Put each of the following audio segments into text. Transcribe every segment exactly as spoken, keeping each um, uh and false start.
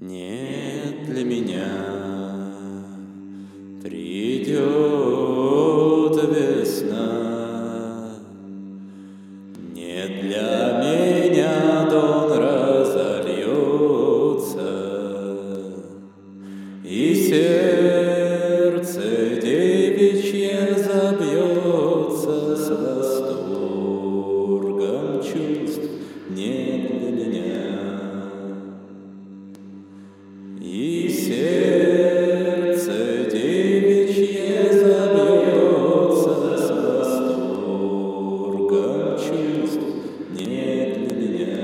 Нет для меня придет весна, не для меня дон разольется, и сердце девичье забьется с восторгом чувств. Не для меня. И сердце девичье забьется с восторгом чувств. Не для меня.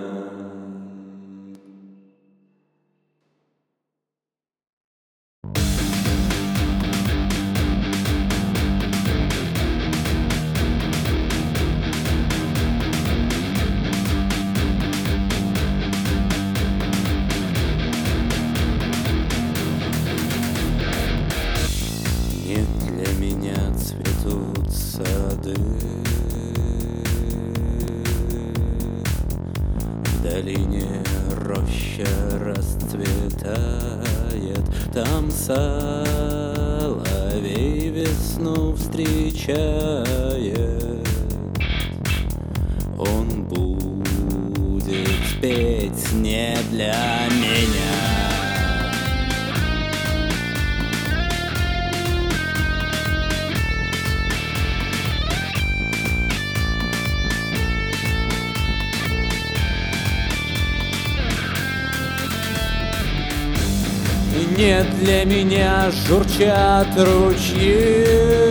Нет для меня цветут сады, в долине роща расцветает, там соловей весну встречает. Он будет петь не для меня. Не для меня журчат ручьи,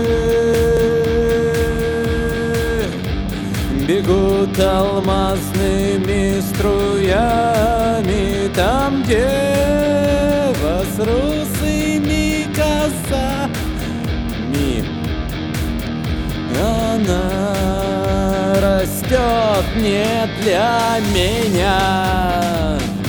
бегут алмазными струями, там дева с русыми косами. Она растет не для меня.